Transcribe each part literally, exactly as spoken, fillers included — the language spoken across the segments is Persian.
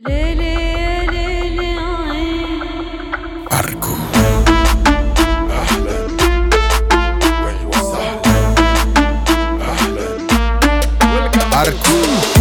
أرجو أهلا وسهلا أهلا أرجو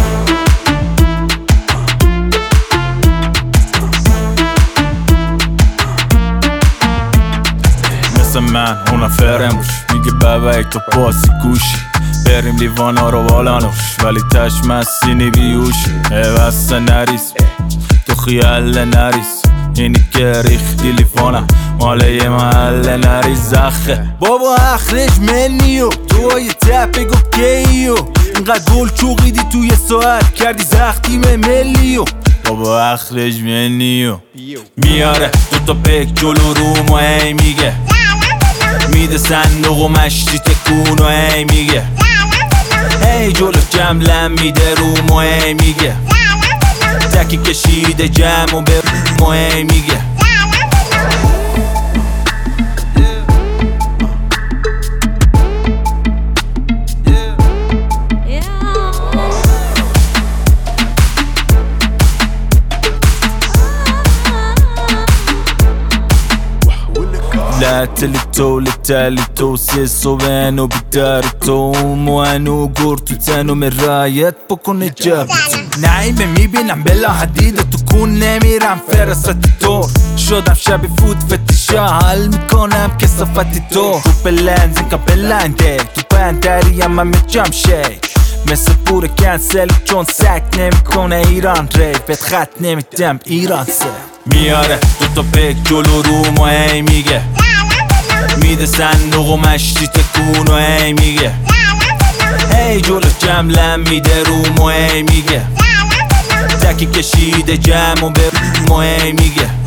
مثل من اونا فرموش میگه بابایی تو پاسی گوشی بریم لیوانا رو بالانوش ولی تش مسینی بیوشی بسته نریس تو خیال نریس اینی که ریختی لیوانا ماله یه محل نریس زخه بابا اخرج منیو تو های تپه گو کیو اینقدر گل چوقیدی توی ساعت کردی زختی ملیو بابا اخرج منیو میاره دو تا پک جلو روم و هی میگه میده صندوق و مشتی تکون و هی میگه هی جلو جملم میده روم و هی میگه تکی کشیده جمع و به روم و هی میگه لاتلی تو لتالی تو سی صبحانو بیدار تو موانو گور تو تنو مرایت بکنه جبتو نعیمه میبینم بلا حدیده تو کون نمیرم فرست دور شدم شبی فود فتیشا حل میکنم کسافتی تو تو بلنز اینکا بلنده تو بندریم همه جم شیک مثل پور کنسل چون سک نمیکنه ایران ریفت خط نمیدم ایران سه میاره دو تا پک جلو روم و هی میگه میده صندوق و مشتی تکون و هی میگه هی جلو جملم میده روم و هی میگه تکی کشیده جمع و به روم و هی میگه